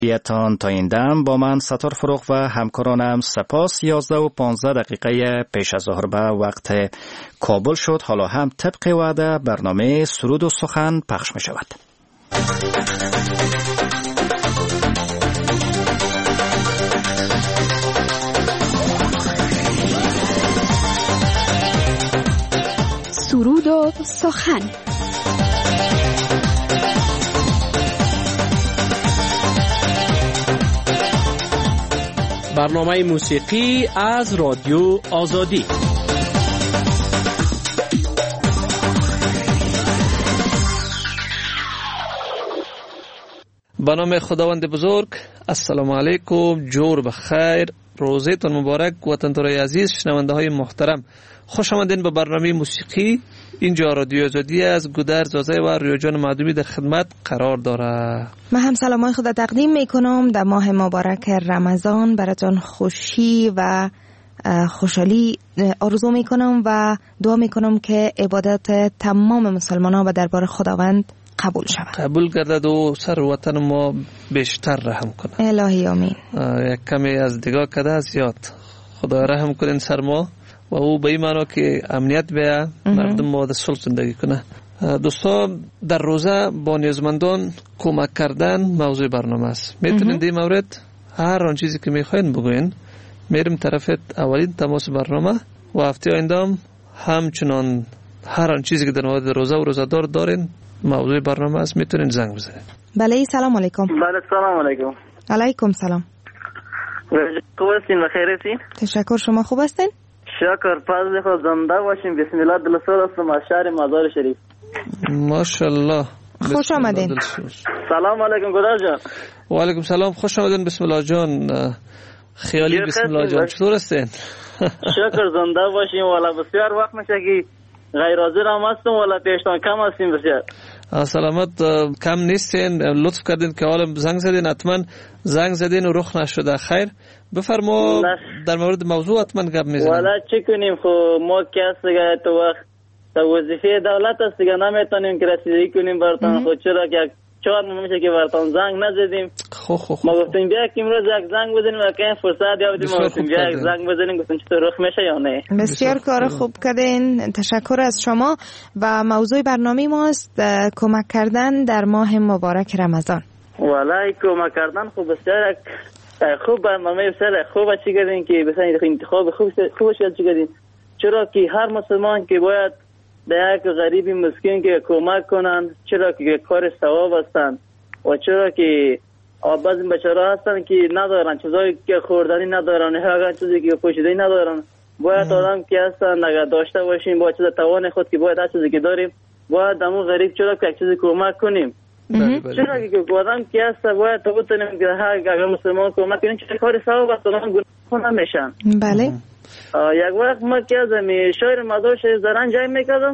بیتان تا این دم با من ستار فروغ و همکارانم سپاس. 11 و 15 دقیقه پیش از ظهر به وقت کابل شد. حالا هم طبق وعده برنامه سرود و سخن پخش می شود. سرود و سخن. برنامه موسیقی از رادیو آزادی. به نام خداوند بزرگ. السلام علیکم، جور بخیر، روزتون مبارک. وطن‌دارای عزیز، شنونده های محترم، خوش آمدین به برنامه موسیقی. اینجا رادیو آزادی از گودر زازه و ریاجان معدومی در خدمت قرار داره. من هم سلامای خدا تقدیم میکنم. در ماه مبارک رمضان براتون خوشی و خوشحالی آرزو میکنم و دعا میکنم که عبادت تمام مسلمانان به دربار خداوند قبول شود، قبول گردد و سر وطن ما بیشتر رحم کنه. الهی آمین. یک کمی از دیگاه کده زیاد خدا رحم کنین سر ما و او به این معنا که امنیت بیه، مردم ما در صلح زندگی کنه. دوستا، در روزه با نیازمندان کمک کردن موضوع برنامه است. میتونین در این مورد هر آن چیزی که میخواین بگوین. میریم طرفت اولین تماس برنامه و هفته آینده همچنان هر آن چیزی که در مورد روزه و روزه‌دار دارین موضوع برنامه است، میتونین زنگ بزنید. بله، سلام علیکم. بله، سلام علیکم. علیکم سلام. خوب هستین و خیر هستین؟ تشکر، شما خوب هستین؟ شکر، فضل خود زنده باشین. بسم الله. دلسوز هستم از شهر مزار شریف. ماشاءالله، خوش آمدین. سلام علیکم گودر جان. و علیکم سلام، خوش آمدین. بسم الله جان. خیالی بسم الله جان، چطور هستین؟ شکر، زنده باشین. والا بسیار وقت میشه که غیر حاضر هم هستم، والا پیشتان کم هستیم بسیار. سلامت، کم نیستین. لطف کردین که حالا زنگ زدین. حتما زنگ زدین و رخ نشده. خیر، بفرما در مورد موضوع حتما گپ میزنیم. والا چی کنیم، خب ما که هست دیگه تو وقت وظیفه دولت است دیگه، نمیتونیم که رسیدگی کنیم براتون. خود چرا که 4 ماه میشه که براتون زنگ نزدیم. ما گفتیم بیا که امروز یک زنگ بزنیم و که فرصت یابیم. ما گفتیم بیا یک زنگ بزنیم، گفتیم چطور رخ میشه یا نه. بسیار کار خوب کردین، تشکر از شما. و موضوع برنامه ماست کمک کردن در ماه مبارک رمضان. والله کمک کردن خوب بسیار خوب برنامه بسیار خوبه. چی کردین که مثلا انتخاب خوبش چی کردین، چرا که هر مسلمان که باید به یک غریب مسکین که کمک کنن، چرا که کار ثواب هستن و چرا که بعضی بچه‌ها هستن که ندارن چیزایی که خوردنی ندارن، هر چیزی که پوشیدنی ندارن. باید آدم که هستن اگر داشته باشیم با چیز توان خود که باید هر چیزی که داریم باید همون غریب چرا که یک چیزی کمک کنیم. چرا که آدم که هست باید تو بتونیم که اگر مسلمان کمک کنیم چه کار ثواب است، اونها گناه نمیشن. بله. یک وقت ما که از شهر مزار شریف زرنج جای میکردم.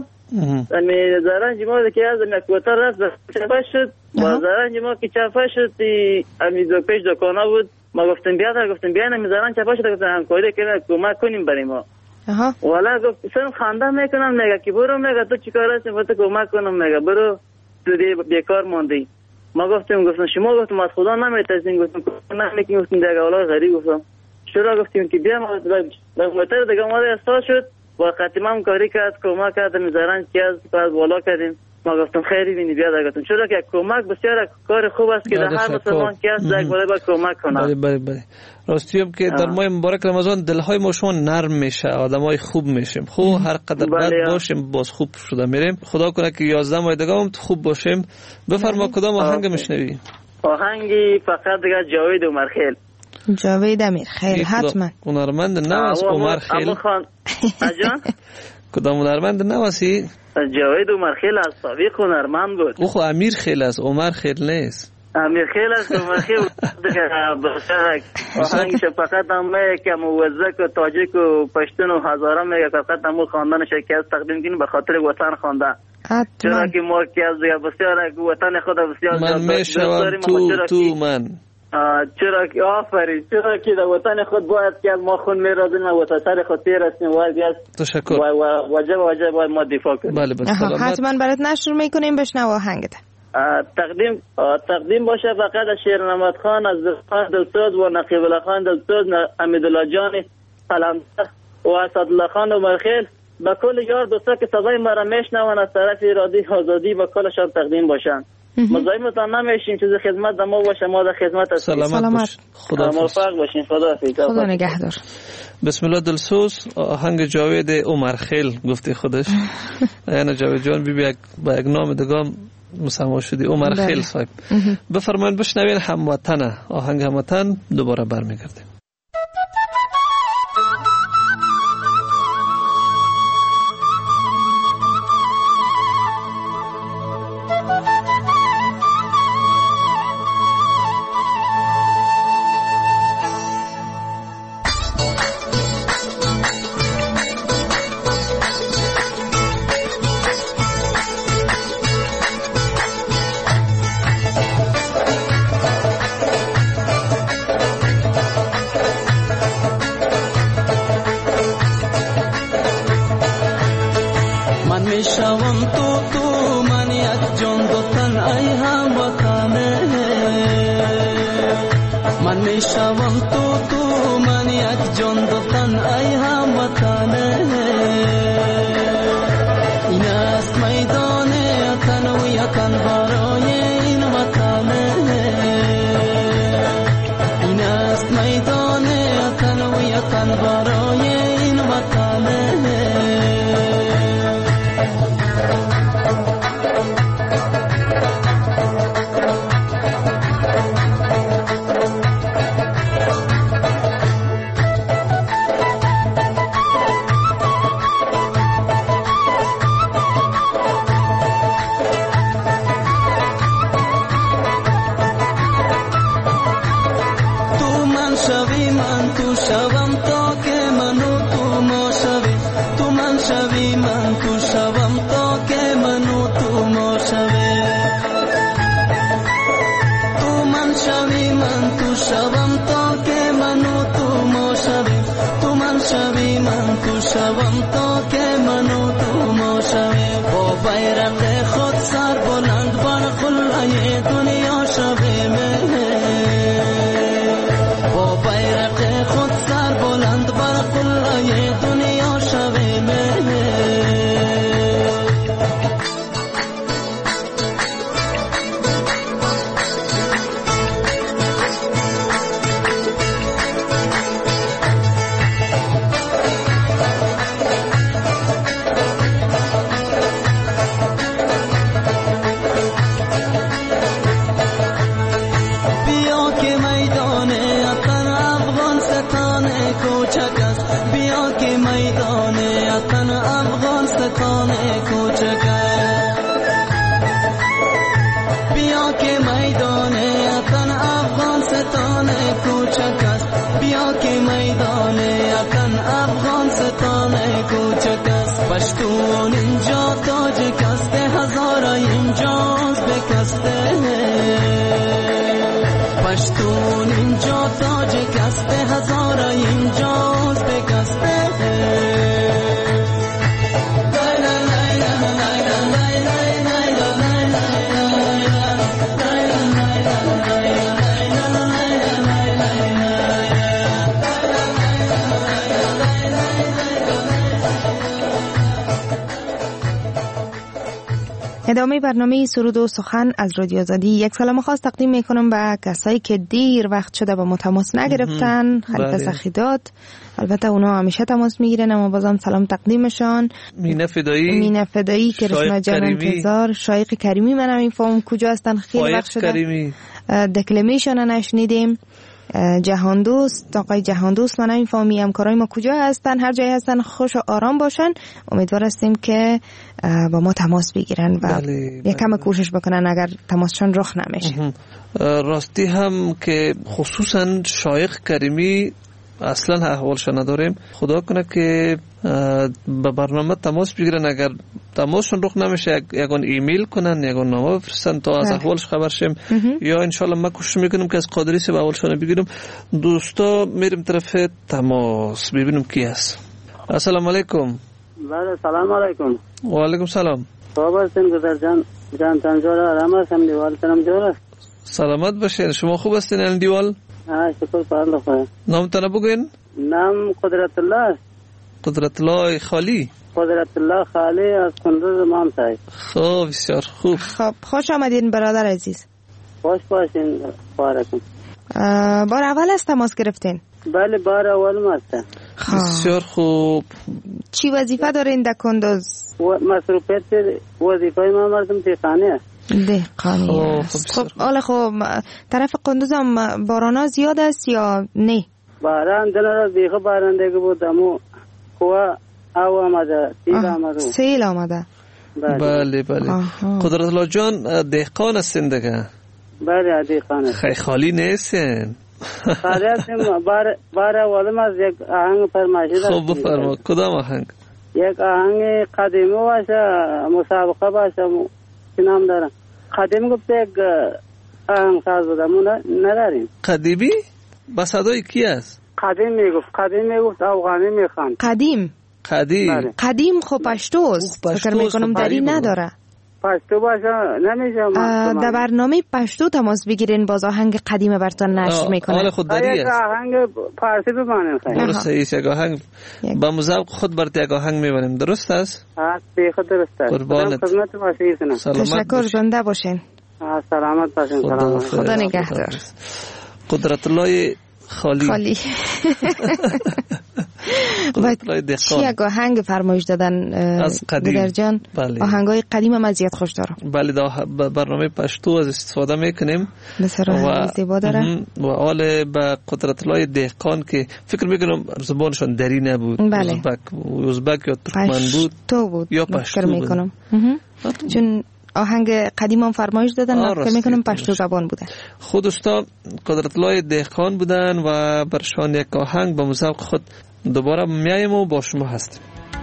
زرنج ما که از یک کوتر رفت چپه شد. با زرنج ما که چپه شد دو پیش دکانه بود. ما گفتیم بیا نمی زرنج چپه شد، گفتم همکاری کنه کمک کنیم برای ما. والا گفتم خنده میکنم، میگه که برو، میگه تو چیکار هستی تو کمک کنم، میگه برو تو بیکار ماندی. ما گفتم شما گفتم از خدا نمیترسین، گفتم نمیکنیم، گفتم دیگه اولا غریب گفتم چرا گفتیم که بیا با موتر دیگه ما استاد شد و قطیمم کاری کرد، کمک کردم زرنج که از بعد بالا کردیم. ما گفتم خیلی بینی بیا دیگه، چرا که کمک بسیار کار خوب است که در هر مسلمان که است یک بار با کمک کنه. بله راستیم که در ماه مبارک رمضان دلهای ما شما نرم میشه، آدمای خوب میشیم. خوب هر قدر بد باشیم باز خوب شده میریم. خدا کنه که 11 ماه دیگه هم خوب باشیم. بفرما کدام آهنگ میشنوی؟ آهنگی فقط دیگه جاوید عمرخیل. جاوید امیرخیل حتما. هنرمند نواس عمرخیل. اجان کدام هنرمند نواسی؟ جاوید عمرخیل از سابق هنرمند بود. او خو امیرخیل است، عمرخیل نیست. امیرخیل است، عمرخیل آهنگش فقط همه که موزک و تاجیک و پشتون و هزاره میگه فقط همون خواندنش که از تقدیم کنیم به خاطر وطن خوانده. چرا که ما که از بسیار وطن خود بسیار من میشوم تو من چرا که آفرین، چرا که در وطن خود باید که ما خون میرازیم و وطن سر خود پیرستیم و تشکر واجب باید ما دفاع کنیم. بله حتما برات نشر میکنیم، بشنو آهنگت. تقدیم باشه فقط از شیرنماد خان، از خان دلسوز و نقیب الله خان دلسوز، امیدالله جان قلمدر و اسدالله خان و مرخیل، به کل یار دوستا که صدای ما را میشنون از طرف رادیو آزادی به کلشان تقدیم باشن. مزاحمتان نمیشیم، چیز خدمت در ما باشه، ما در خدمت هستیم. سلامت خدا موفق باشین. خدا نگهدار. بسم الله. دلسوز آهنگ جاوید عمر خیل گفتی خودش. یعنی جاوید جان بی با یک نام دیگه مسما شدی عمر خیل صاحب. بفرمایید بشنوین هموطن، آهنگ هموطن، دوباره برمیگردیم. ادامه برنامه سرود و سخن از رادیو آزادی. یک سلام خاص تقدیم میکنم به کسایی که دیر وقت شده با ما تماس نگرفتن. خلیفه سخیداد، البته اونا همیشه تماس میگیرن، اما بازم سلام تقدیمشان. مینه فدایی که رسما جان انتظار، شایق کریمی، من هم این فهم کجا هستن، خیلی وقت شده دکلمیشون نشنیدیم. جهان دوست، آقای جهان دوست، من این فهمی همکارای ما کجا هستن، هر جایی هستن خوش و آرام باشن. امیدوار هستیم که با ما تماس بگیرن و یک کم کوشش بکنن اگر تماسشون رخ نمیشه. راستی هم که خصوصا شایق کریمی اصلا احوالش نداریم، خدا کنه که به برنامه تماس بگیرن، اگر تماسشون رخ نمیشه یگان ایمیل کنن، یگان نامه بفرستن تا از احوالش خبر شیم، یا انشالله ما کوشش میکنیم که از قادری به احوالشون بگیریم. دوستا میریم طرف تماس ببینیم کی هست. السلام علیکم. بله سلام علیکم. و علیکم سلام. صحبت هستیم گذر جان. جان تنجور آرام هستم. دیوال تنم جور است. سلامت باشین. شما خوب هستین این دیوال؟ شکر پرده خواهد. نام تنه بگوین؟ نام قدرت الله است. قدرت الله خالی. قدرت الله خالی از کندوز مام صاحب. خب بسیار خوب. خب خوش آمدین برادر عزیز. خوش باشین بارکم. بار اول است تماس گرفتین؟ بله بار اول هستم. بسیار خوب. چی وظیفه دارین در کندوز؟ مصروفیت وظیفه ما مردم دهقانی است. دهقانی است. خب حالا خب طرف کندوز هم بارانا زیاد است یا نه؟ باران دنیا بیخ باران دیگه بود امو کوه او آمده سیل آمده. سیل آمده. بله بله. قدرت الله جان دهقان هستین دیگه؟ بله دهقان است. خیلی خالی نیستین. خالی هستیم. بار اولم از یک آهنگ فرمایشی داشتیم. خب بفرما. کدام آهنگ؟ یک آهنگ قدیمی باشه مسابقه باشه چی نام دارم قدیمی گفت یک آهنگ ساز بودم نداریم. قدیمی؟ با صدای کی است؟ قدیم میگفت افغانی میخوان. قدیم قدیم خب پشتوست. فکر میکنم دری نداره. پشتو باشه نمیشه. در برنامه پشتو تماس بگیرین باز آهنگ قدیم براتون نشر میکنه. حال خود دری است. آهنگ فارسی بمانه خیلی. درست است. یک آهنگ با مذوق خود برات یک آهنگ میبریم. درست است؟ به خود درست است. قربانت. خدمت باشید. تشکر. زنده باشین. سلامت باشین. خدا نگهدار. قدرت الله خالی. چی یک آهنگ فرمایش دادن از قدیم جان؟ بله. آهنگای قدیم هم از زیاد خوش دارم. بله برنامه پشتو از استفاده میکنیم. بسیار زیبا داره. و حال به قدرت الله دهقان که فکر میکنم زبانشان دری نبود. بله. ازبک یا ترکمن بود. پشتو بود. یا پشتو میکنم. چون آهنگ قدیم هم فرمایش دادن فکر میکنم پشتو زبان بوده. خود استاد قدرت الله دهقان بودن و برشان یک آهنگ با مذوق خود دوباره میایم و با شما هستیم.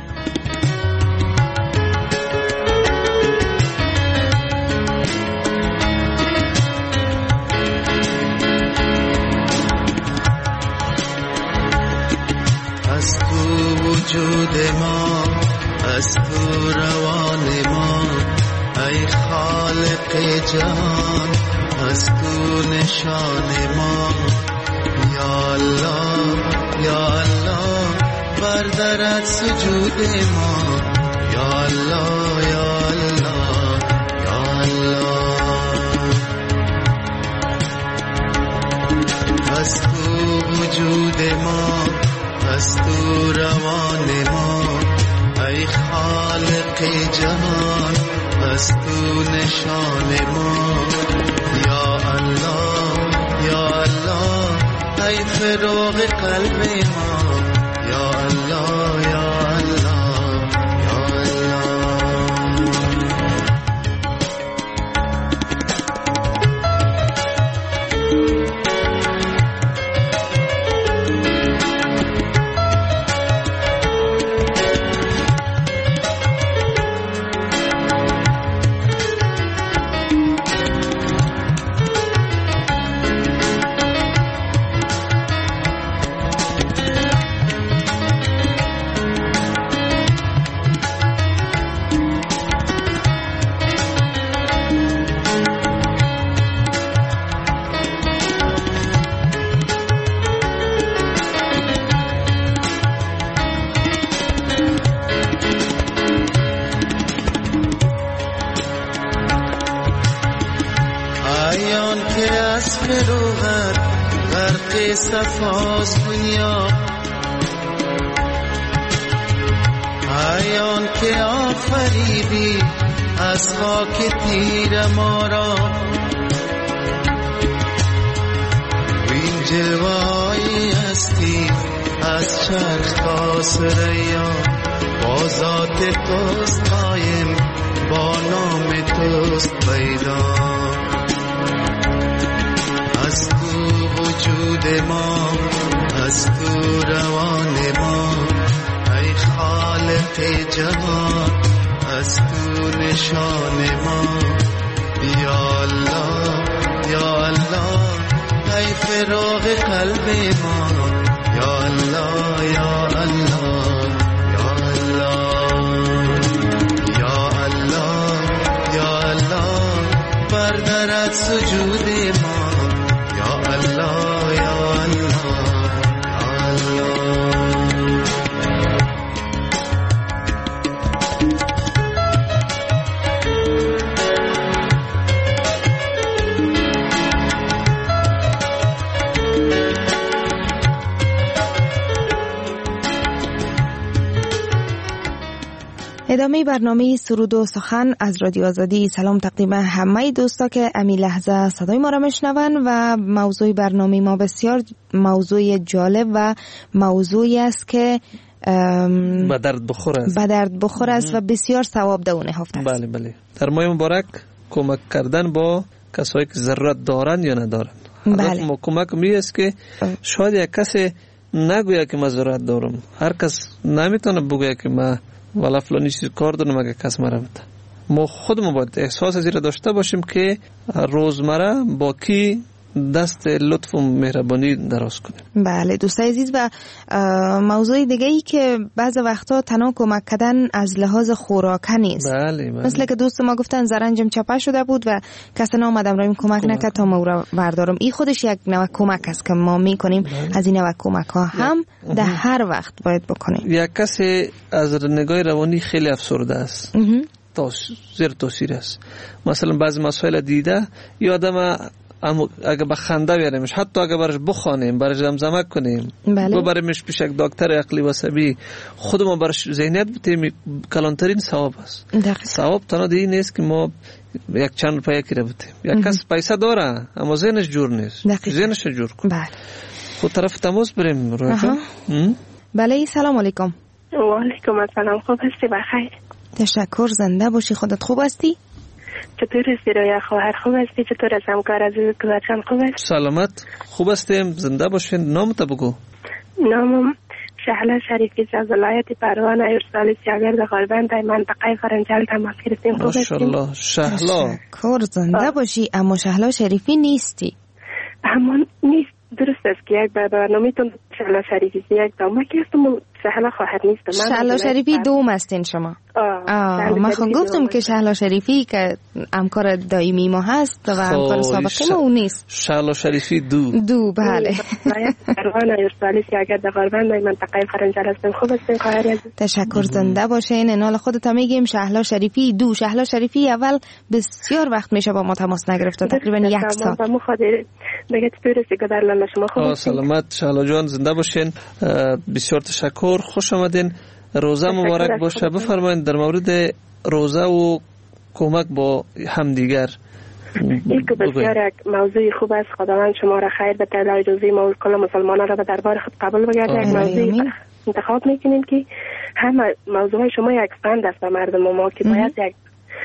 از تو وجود ما، از تو روان ما، ای خالق جهان، از تو نشان ما. یا الله یا الله بردارد سجود ما. یا الله یا الله یا الله. از تو وجود ما، از تو روان ما، ای خالق جهان، از تو نشان ما. یا الله یا الله ای فراغ قلب ما. یا الله یا الله یا الله. صفاست دنیا، ایان که آفریدی از خاک تیر ما را. این جلوه‌ای هستی از چرخ تا ثریا، با ذات توست قایم، با نام توست پیدا. از تو وجود ما، از تو روان ما، ای خالق جهان، از تو نشان ما. یا الله یا الله ای فراغ قلب ما. یا الله یا الله یا الله یا الله یا الله برد سجود ما یا الله یا الله یا الله. ادامه برنامه سرود و سخن از رادیو آزادی. سلام تقدیم همه دوستا که امی لحظه صدای ما را میشنون و موضوع برنامه ما بسیار موضوع جالب و موضوعی است که به درد بخور است و بسیار ثواب دونه هفته است. بله بله. در ماه مبارک کمک کردن با کسایی که ضرورت دارن یا ندارن. بله. ما کمک می است که شاید یک کسی نگوید که من ضرورت دارم. هر کس نمیتونه بگه که من والا فلانی چیز کار دارم اگه کس مرا بده. ما خودمون باید احساس از این داشته باشیم که روزمره با کی دست لطف و مهربانی دراز کنیم. بله دوستای عزیز، و موضوع دیگه ای که بعض وقتا تنها کمک کردن از لحاظ خوراکه نیست. بله. مثل که دوست ما گفتن زرنجم چپه شده بود و کسی نامدم را کمک نکرد تا ما را بردارم. این خودش یک نوع کمک است که ما میکنیم. بله. از این نوع کمک ها هم در هر وقت باید بکنیم. یک کسی از نگاه روانی خیلی افسرده است، زیر تاثیر است. مثلا بعضی مسائل دیده یا آدم اگه به خنده بیاریمش، حتی اگه برش بخوانیم، برش زمزمه کنیم، بله. ببریمش پیش یک دکتر عقلی و عصبی، خودمون برش ذهنیت بتیم، کلانترین ثواب است. ثواب تنها دیگه نیست که ما یک چند روپیه کی رو بتیم. یک کس پیسه داره اما ذهنش جور نیست. ذهنش جور کن. بله. خود طرف تماس بریم روی جان. بله سلام علیکم. و علیکم السلام. خوب هستی؟ بخیر. تشکر. زنده باشی. خودت خوب هستی؟ چطور هستی رویا خواهر؟ خوب هستی؟ چطور از همکار عزیز کلاشان خوب هست؟ سلامت. خوب هستیم. زنده باشین. نامت بگو. نامم شهلا شریفی از ولایت پروان ایرسالی سیاگرد غربند در منطقه فرنجال تماس گرفتیم. خوب هستیم؟ ماشاءالله. شهلا. تشکر. زنده باشی. اما شهلا شریفی نیستی. همون نیست. درست است که یک برنامه‌تون شهلا شریفی یک دامه که هستم، شهلا خواهر نیستم. شهلا شریفی دوم هستین شما. من خود گفتم که شهلا شریفی که همکار دائمی ما هست و همکار سابقه ما اون نیست. شهلا شریفی دو. بله. پروان ایرسالی سیاگرد غربند در منطقه فرنجال هستم. خوب هستین خواهر عزیز؟ تشکر. زنده باشین. انال خودت میگیم شهلا شریفی دو. شهلا شریفی اول بسیار وقت میشه با ما تماس نگرفته، تقریبا یک ساعت. دیگه چطور هستی که در لاله شما خوب هستین؟ سلامت شهلا جان. زنده باشین. بسیار تشکر. خوش آمدین. روزه مبارک باشه. بفرمایید در مورد روزه و کمک با همدیگر. این که بسیار یک موضوع خوب است. خداوند شما را خیر بده. روزی ما کل مسلمانان را به دربار خود قبول بگرده. یک موضوع انتخاب میکنیم که همه موضوع شما یک پند است به مردم ما که باید یک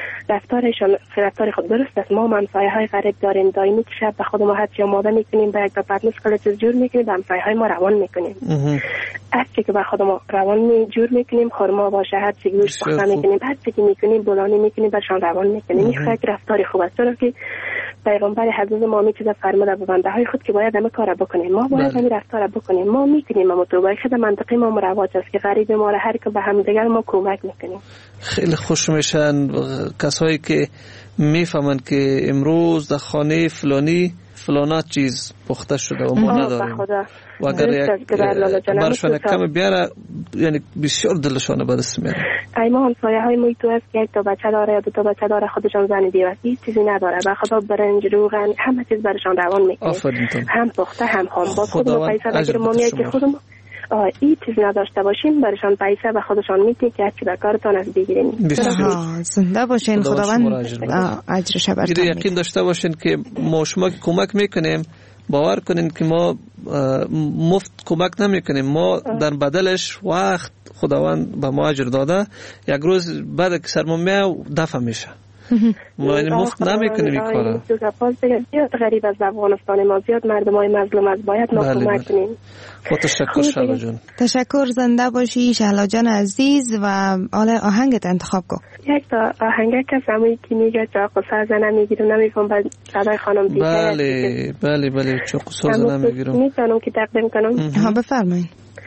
رفتار خود درست است. ما همسایه های غریب داریم، دائمی که شب به خود ما هرچی آماده میکنیم، به یک دو پرت مشکل چیز جور میکنیم، به همسایه های ما روان میکنیم. هرچی که به خود ما روان جور میکنیم، خورما باشه، هرچی گوشت پخته میکنیم، هرچی که میکنیم بولانی میکنیم، برشان روان میکنیم. این یک رفتار خوب است. چرا که پیغمبر حضرت ما می چیزا فرموده به بنده های خود که باید همه کار بکنیم. ما باید همین رفتار بکنیم. ما میکنیم، اما تو باید خود منطقه ما رواج است که غریب ما را هر که به همدیگر ما کمک میکنیم. خیلی خوش میشن کسایی که میفهمن که امروز در خانه فلانی فلانا چیز پخته شده و ما نداریم و اگر یک برشان کم بیاره یعنی بسیار دلشانه به دست میاره. ای ما همسایه های محیط است که یک تا بچه داره یا دو تا بچه داره، خودشان زن بیوه هیچ چیزی نداره، به خدا برنج روغن همه چیز برشان روان میکنه، هم پخته هم خام. باز خودمون پیسه بگیریم ما میاد که خودمون این چیز نداشته باشیم برشان پیسه به خودشان میتیم که هرچی بکارتان از بگیریم. زنده باشین. خداوند اجرش برتون میده. یقین داشته باشین که ما شما که کمک میکنیم باور کنین که ما مفت کمک نمیکنیم، ما در بدلش وقت خداوند به ما اجر داده. یک روز بعد که سرمون میاد دفع میشه. ما این مفت نمیکنیم این کارا. زیاد غریب از افغانستان ما، زیاد مردمای مظلوم از باید ما کمک کنیم. تشکر شهلا جان. تشکر. زنده باشی شهلا جان عزیز. و حالا آهنگت انتخاب کن. یک تا آهنگ کسایی که میگه چاقو ساز نمیگیرم نمیفهم بعد صدای خانم دیگه. بله چاقو ساز نمیگیرم میتونم که تقدیم کنم. ها بفرمایید.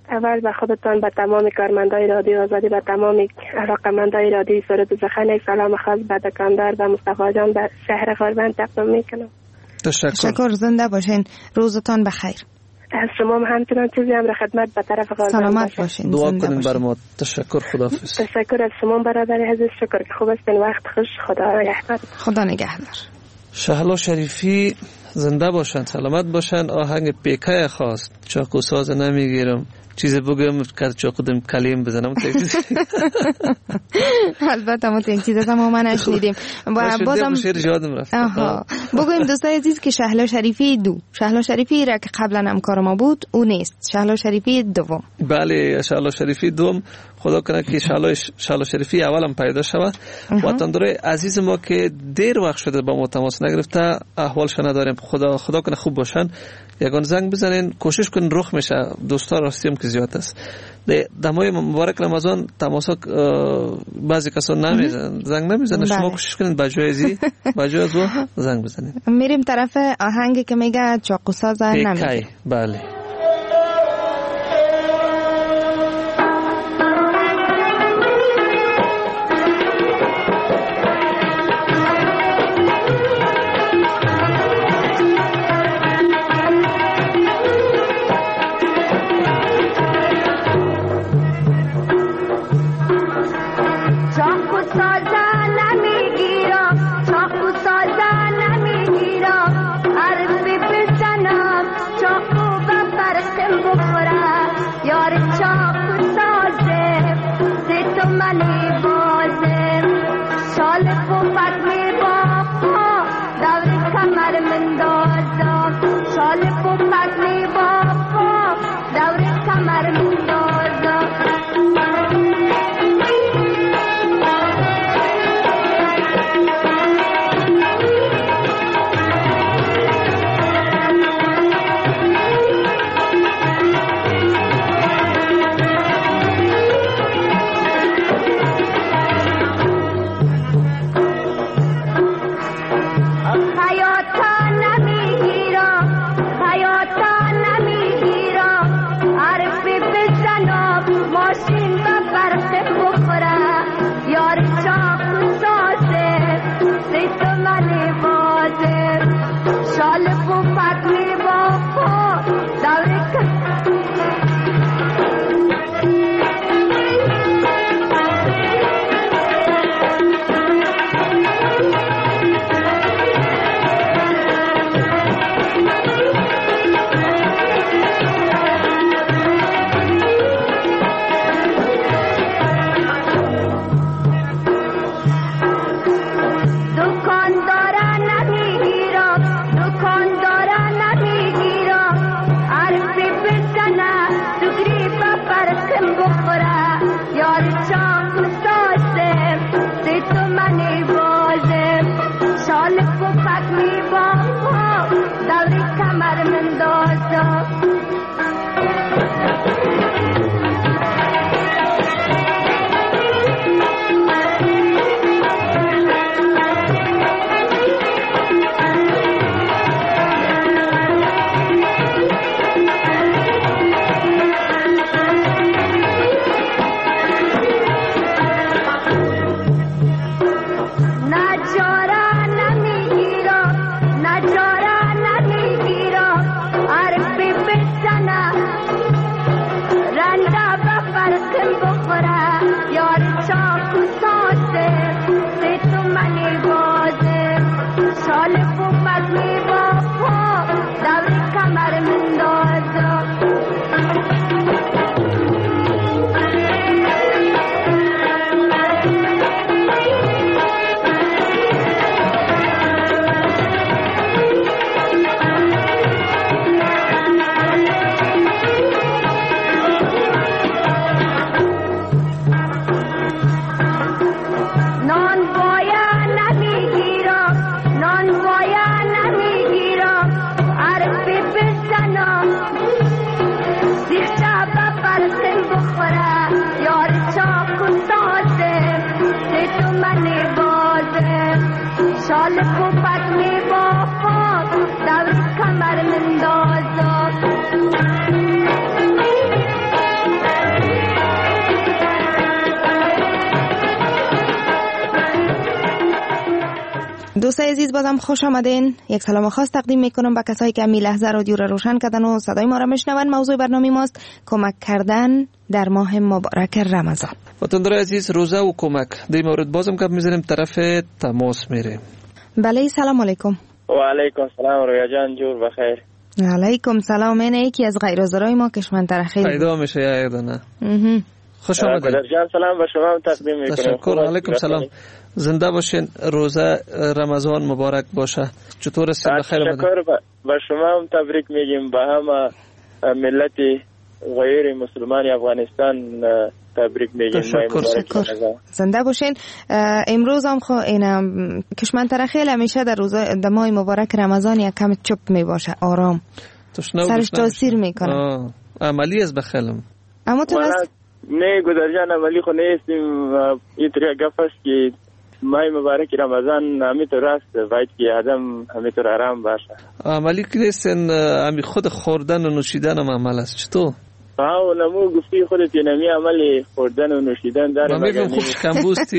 اول به خودتان، به تمام کارمندای رادیو آزادی، به تمام علاقمندای رادیو سرود و سخن یک سلام خاص به دکاندار و مصطفی جان به شهر غربند تقدیم میکنم. تشکر، زنده باشین، روزتان بخیر. از شما همچنان چیزی هم را خدمت به طرف غربند سلامت باشین، دعا کنین بر ما. تشکر، خداحافظ. تشکر از شما برادر عزیز، شکر که خوب هستین، وقت خوش، خدا نگهدار. خدا نگهدار. شهلا شریفی زنده باشن، سلامت باشن. آهنگ پیکای خواست، چاقو ساز نمیگیرم، چیزی بگم که چاقو دم کلیم بزنم. البته ما این چیزا ما نشنیدیم. بازم شعر یادم رفت. بگویم دوستای عزیز که شهلا شریفی را که قبلا همکار ما بود او نیست، شهلا شریفی دوم. بله، شهلا شریفی دوم. خدا کنه که شهلا شریفی اولم پیدا شود. وطندارای عزیز ما که دیر وقت شده با ما تماس نگرفته، احوالش نداریم. خدا کنه خوب باشن. یگان زنگ بزنین، کوشش کنین، رخ میشه. دوستا راستیم که زیاد است. دمای مبارک رمضان تماسا بعضی کسا نمیزنن، زنگ نمیزنن. شما کوشش کنین با جای از زنگ بزنین. میریم طرف آهنگی که میگه چاقو ساز نمیگیرم. بله. دوستای عزیز بازم خوش آمدین. یک سلام خاص تقدیم میکنم به کسایی که می لحظه رادیو را روشن کردن و صدای ما را میشنون. موضوع برنامه ماست کمک کردن در ماه مبارک رمضان. وطندار عزیز، روزه و کمک در مورد بازم گپ میزنیم، طرف تماس میریم. بله، سلام علیکم. و علیکم سلام رویا جان، جور بخیر. علیکم سلام. اینه یکی از غیرحاضرای ما کشمنتر خیلی پیدا میشه یا نه. خوش آمدید. جان سلام به شما تقدیم میکنم. تشکر. علیکم سلام. زنده باشین. روزه رمضان مبارک باشه. چطور هستید؟ بخیر آمدید. تشکر به شما هم تبریک میگیم، به همه ملت غیر مسلمان افغانستان تبریک میگیم. تشکر. زنده باشین. امروز هم اینم کشمنتر خیلی همیشه در ماه مبارک رمضان یک کم چپ میباشه، آرام، سرش تاثیر میکنه. عملی از بخیلم. اما تو نه گذرجان عملی خو نیستیم. این طریق گفت است که ماه مبارک رمضان همیتون راست باید که آدم همیتون آرام باشه. عملی که نیستن، همی خود خوردن و نوشیدن هم عمل است. چطور؟ و نمو گفتی خودت نمی عمل خوردن و نوشیدن داره. من میگم خوب شکمبوستی.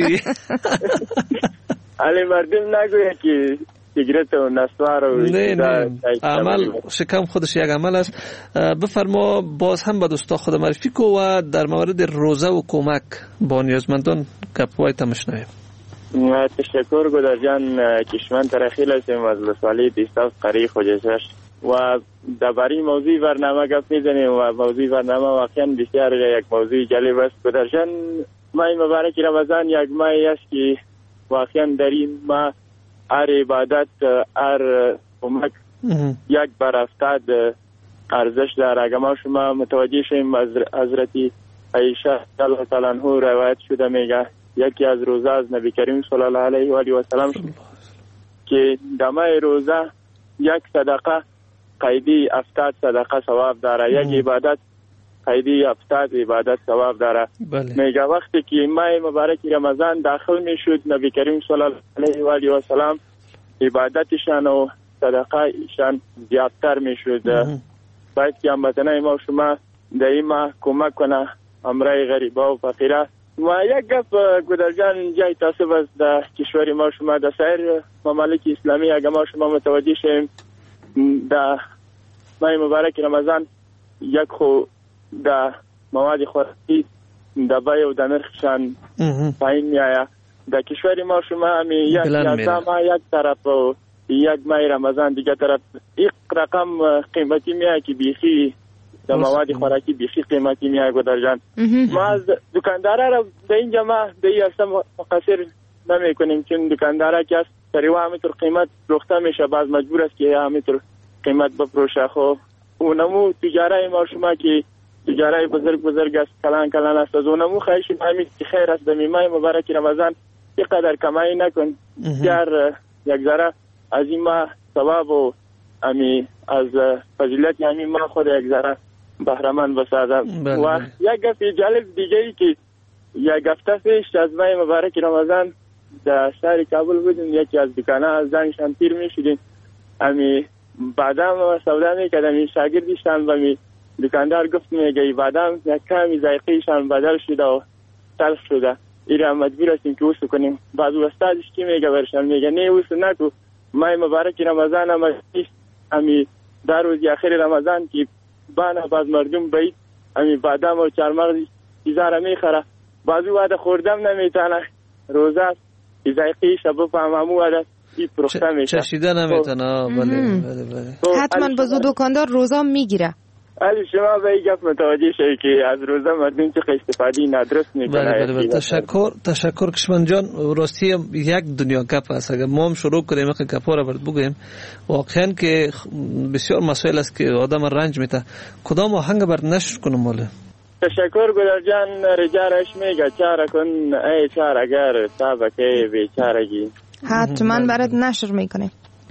علی مردم نگویه که سیگرت و نسوار و نه عمل شکم خودش یک عمل است. بفرما باز هم به دوستا خود معرفی کو و در مورد روزه و کمک با نیازمندان گپ‌های تمشنویم. تشکر گدر جان. کشمن ترخیل هستیم از لسوالی دیستاز قریق خوجشش و درباره موضوع برنامه گپ میزنیم و موضوع برنامه واقعا بسیار یک موضوع جالب است. گدر جان، ماه مبارک رمضان یک ماهی است که واقعا در این ماه هر عبادت، هر کمک یک بر افتاد ارزش داره. اگر ما شما متوجه شیم از حضرت عایشه الله تعالی عنها روایت شده میگه یکی از روزه از نبی کریم صلی الله علیه و آله و سلام که دمای روزه یک صدقه قیدی افتاد صدقه ثواب داره، یک عبادت قیدی افتاد عبادت ثواب داره. میگه وقتی که ماه مبارک رمضان داخل میشد نبی کریم صلی الله علیه و آله و سلام عبادتشان و صدقه ایشان زیادتر میشد. باید که هموطنان ما شما در این ماه کمک کنه امرای غریبا و فقیره. و یک گپ گدرجان جای تاسف است در کشور ما شما در سایر ممالک اسلامی اگر ما شما متوجه شیم در ماه مبارک رمضان یک خو در مواد خوراکی در بای و در نرخشان پایین می آید. در کشور ما شما همی یک طرف و یک ماه رمضان دیگه طرف یک رقم قیمتی می آید که بیخی در مواد خوراکی بیخی قیمتی می آید گدر جان. ما از دکانداره را در اینجا ما در این اصلا مقصر نمی کنیم چون دکانداره که از سریوه همیتر قیمت روخته میشه، باز مجبور است که همیتر قیمت بفروشه. خب اونمو تجاره ما شما که تجاره بزرگ است، کلان است، از اونمو خواهش همین که خیر است در ماه مبارک رمضان اینقدر کمایی نکن بیار یک ذره از این ماه ثواب و امی از فضیلت همین ماه خود یک ذره بهره‌مند بسازم. و یک گپ جالب دیگه ای که یک هفته پیش از ماه مبارک رمضان در شهر کابل بودیم، یکی از دکانه از زنگشان تیر میشدیم، امی بادام سودا میکردم، این شاگردشان و می دکاندار گفت میگه بادام یک کمی ذائقه‌شان بدل شده و تلخ شده، ایرا مجبور هستیم که وسو کنیم. بعض استادش کی میگه برشان میگه نه وسو نکو، ماه مبارک رمضان هم امی در روز اخر رمضان که بانه باز مردم باید امی بادام و چارمغز چیزا میخره، بعضی وعده خوردم نمیتونه، روزه است ذائقه‌اش بفهمم وعده این پروخته میشه، چشیده نمیتونه. بله. حتما با دکاندار روزه میگیره. علی شما به این گفت متوجه شدی که از روزه مردم چه استفاده نادرست میکنه. بله. تشکر کشمن جان. راستی یک دنیا گپ است. اگر ما هم شروع کنیم که گپا را برد بگویم، واقعا که بسیار مسائل است که آدم رنج میده. کدام آهنگ برد نشر کنم مولا؟ تشکر گلر جان. رجارش میگه چاره کن ای چاره‌گر تابکه بیچارگی. حتما برات نشر میکنیم.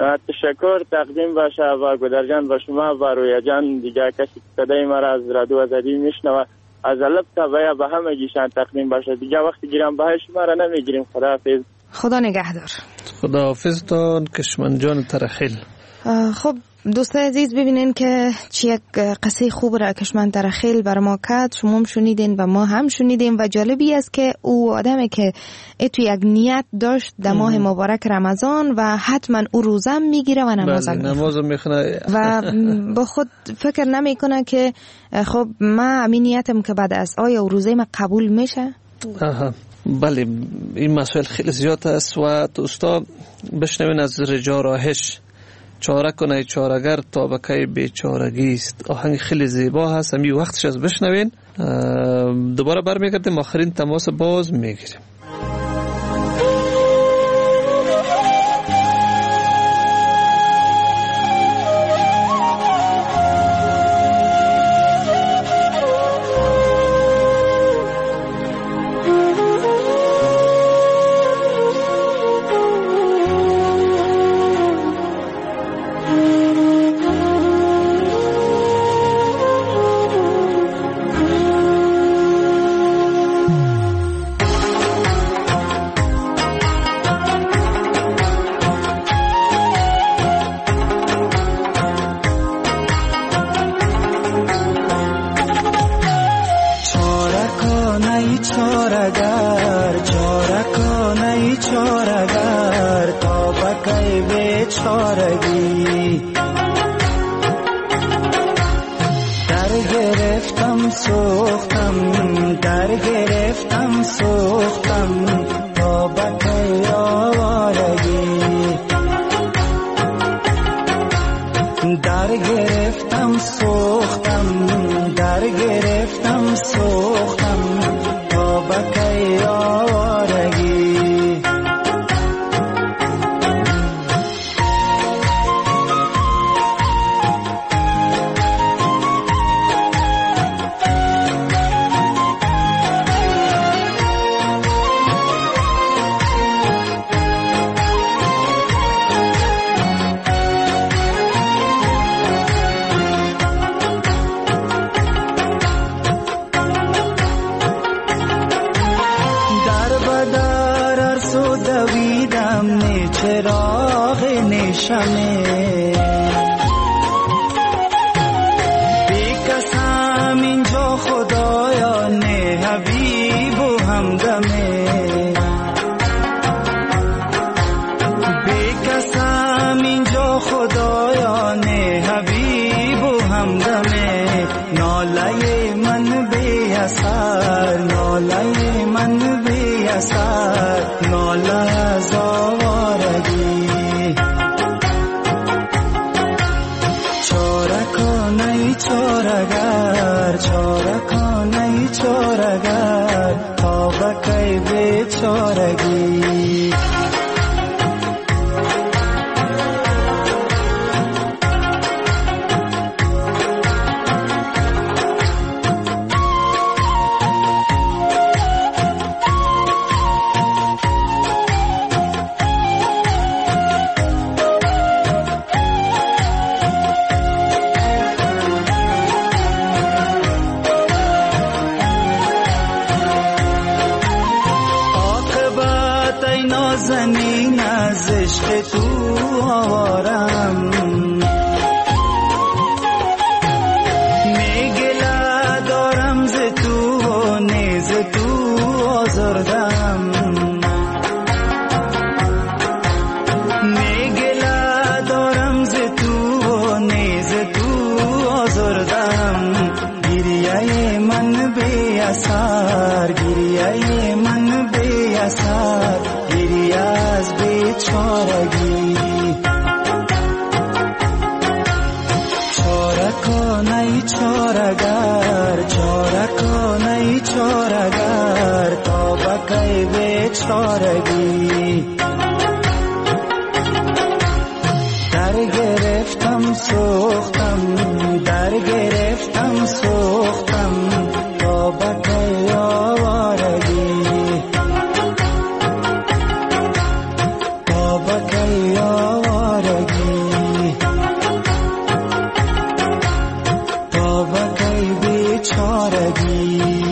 تشکر تقدیم باشه و گدر جان و شما و رویا جان دیگه کسی صدای ما را از رادیو آزادی میشنوه از الب تا به همه گیشان تقدیم باشه. دیگه وقتی گیرم به شما را نمیگیریم. خداحافظ. خدا نگهدار. خداحافظ تان کشمن جان ترخیل. خب دوستای عزیز ببینین که چی یک قصه خوب را کشمن ترخیل بر ما کرد. شما هم شنیدین و ما هم شنیدیم و جالبی است که او آدمی که تو یک نیت داشت در ماه مبارک رمضان و حتما او روزه میگیره و نماز میخونه و با خود فکر نمیکنه که خب من همین نیتم که بعد از آیا او روزه ما قبول میشه. بله این مسئله خیلی زیاد است و دوستا بشنوین از رجا راهش چاره کنه چاره‌گر تا به کی بیچارگی است. آهنگ خیلی زیبا هست، همین وقتش از بشنوین. دوباره برمیگردیم آخرین تماس باز میگیریم.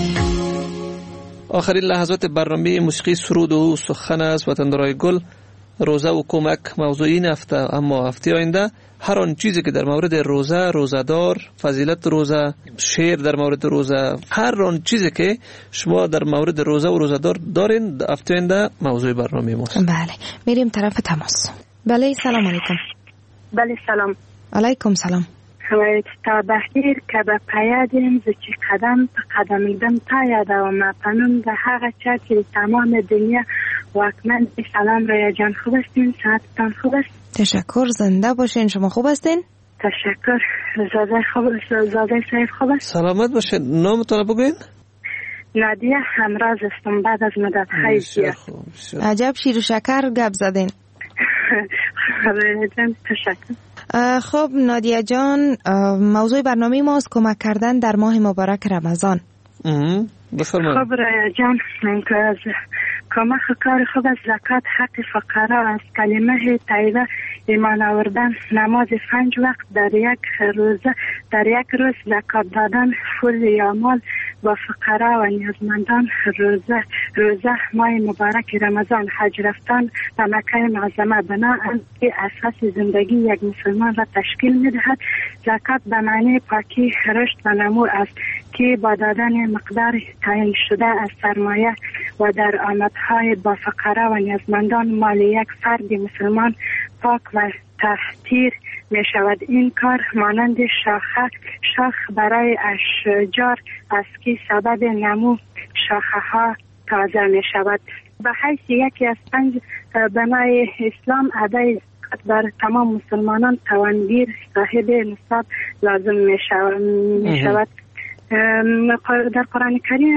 آخرین لحظات برنامه موسیقی سرود و سخن است. وطندارای گل روزه و کمک موضوع این هفته، اما هفته آینده هر آن چیزی که در مورد روزه، روزدار، فضیلت روزه، شعر در مورد روزه، هر آن چیزی که شما در مورد روزه و روزدار دارین هفته آینده موضوع برنامه ماست. بله، میریم طرف تماس. بله، سلام علیکم. بله سلام. علیکم سلام. تا بخیر که به پیادیم زچی قدم قدم ایدم پایده و مپنم به حق چه که تمام دنیا واکمن. سلام ریا جان، خوب هستین؟ ساعتتان خوب است؟ تشکر، زنده باشین. شما خوب هستین؟ تشکر. زاده صاحب خوب است؟ سلامت باشین. نامتون بگوین؟ نادیه همراز استم بعد از مدت خیلی. عجب شیر و شکر گپ زدین. ریا جان تشکر. خب نادیه جان، موضوع برنامه ماست کمک کردن در ماه مبارک رمضان. بفرمایید. خب ریا جان، کمک کار خوب از زکات حق فقرا است. کلمه طیبه، ایمان آوردن، نماز 5 وقت در یک روز زکات دادن، فول یا مال با فقرا و نیازمندان، روزه ماه مبارک رمضان، حج رفتن به مکه معظمه بناهن که اساس زندگی یک مسلمان را تشکیل می‌دهد. زکات به معنی پاکی، رشد و نمو است که با دادن مقدار تعیین شده از سرمایه و در آمدهای با فقرا و نیازمندان مال یک فرد مسلمان پاک و تطهیر می شود. این کار مانند شاخ برای اشجار است که سبب نمو شاخه ها تازه می شود. به حیث یکی از 5 بنای اسلام ادای زکات بر تمام مسلمانان توانگیر صاحب نصاب لازم می شود. در قرآن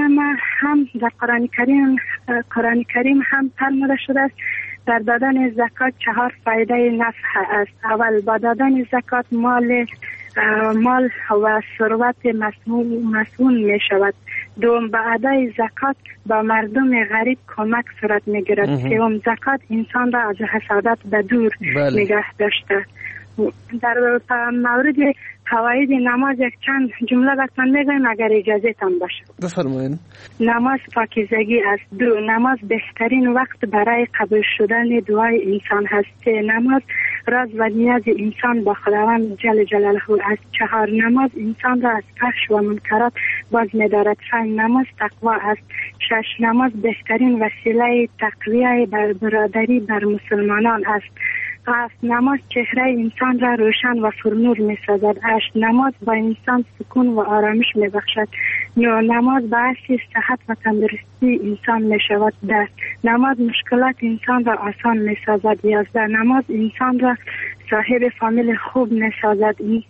کریم هم فرموده شده است در دادن زکات 4 فایده نفع است. اول، با دادن زکات مال و ثروت مسئول می شود. دوم، با ادای زکات با مردم غریب کمک صورت می گیرد. سوم، زکات انسان را از حسادت به دور نگه داشته. در مورد فواید نماز یک چند جمله براتون میگم اگر اجازه تان باشه. بفرمایید. نماز پاکیزگی است. 2. نماز بهترین وقت برای قبول شدن دعای انسان هست. 3. نماز راز و نیاز انسان با خداوند جل جلاله است. 4. نماز انسان را از فحش و منکرات باز می‌دارد. 5. نماز تقوا است. 6. نماز بهترین وسیله تقویت برادری بر مسلمانان است. 7. نماز چهره انسان را روشن و پرنور می سازد. 8. نماز با انسان سکون و آرامش می بخشد. 9. نماز باعث صحت و تندرستی انسان می شود. 10. نماز مشکلات انسان را آسان می سازد. 11. نماز انسان را صاحب فامیل خوب می سازد.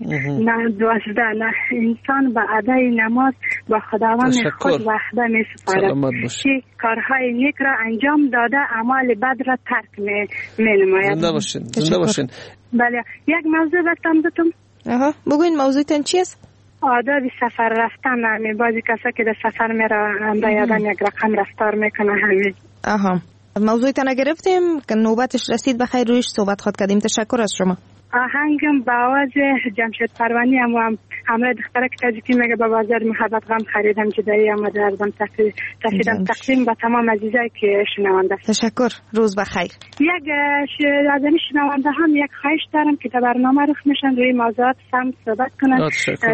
12. انسان با ادای نماز با خداوند خود وحده می سپارد که کارهای نیک را انجام داده اعمال بد را ترک می نماید. زنده باشین. بله، یک موضوع بتون. بگوین موضوعتون چی است؟ آداب سفر رفتن. بعضی کسا که در سفر میره با یادن یک رقم رفتار میکنه همین. موضوعتون گرفتیم که نوبتش رسید، بخیر رویش صحبت خود کردیم. تشکر از شما. آهنگم با آواز جمشید پروانی هم همراه دختره که تاجیکی میگه با بازار محبت غم خریدم جدایی آمده ازم تقسیم با تمام عزیزایی که شنونده. تشکر، روز بخیر. یک از این شنونده هم یک خواهش دارم که تا برنامه رخ میشن روی موضوعات سم صحبت کنن.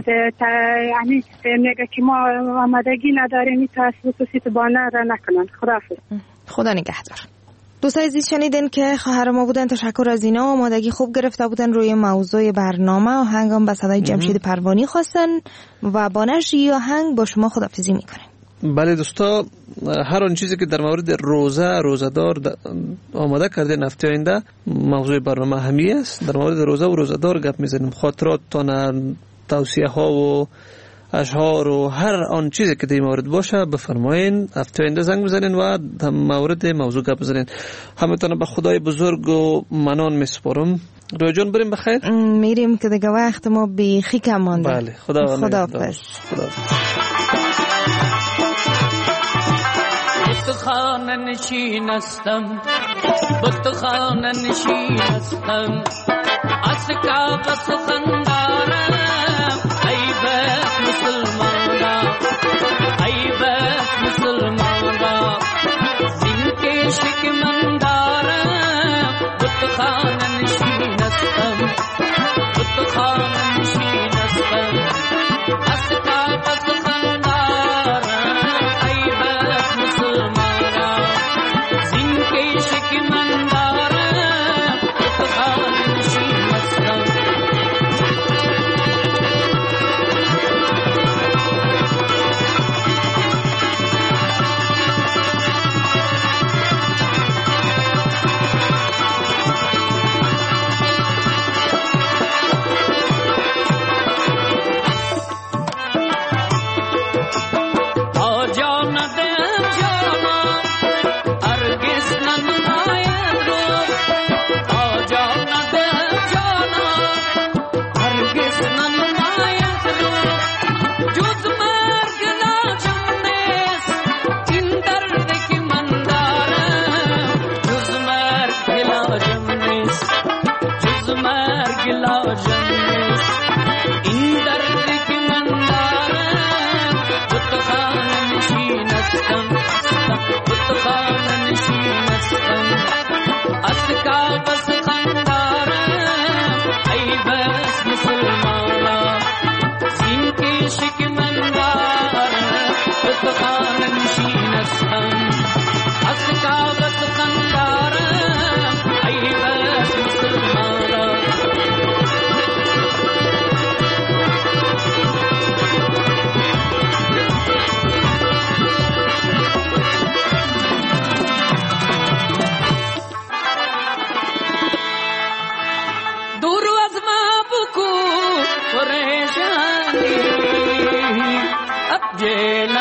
یعنی میگه که ما آمادگی نداریم توسط کسی بانه را نکنن. خداحافظ. خدا نگهدار. دوستای عزیز شنیدین که خواهر ما بودن. تشکر از اینا. آمادگی خوب گرفته بودن روی موضوع برنامه. آهنگام به صدای جمشید پروانی خواستن و با نشر آهنگ با شما خداحافظی میکنیم. بله دوستا، هر آن چیزی که در مورد روزدار آماده کردین هفته آینده موضوع برنامه همی است. در مورد روزه و روزدار گپ میزنیم. خاطراتتان، توصیه ها و اشعار و هر آن چیزی که در مورد باشه بفرمایین. هفته آینده زنگ بزنین و در مورد موضوع گپ بزنین. همتون به خدای بزرگ و منان میسپارم. روی جان بریم بخیر. میریم که دیگه وقت ما بیخی کم مانده. بله، خداحافظ. بتخانه نشینستم از کعبه سخن دارم. ایبت مسلمانا زین کے شک من دارم. جل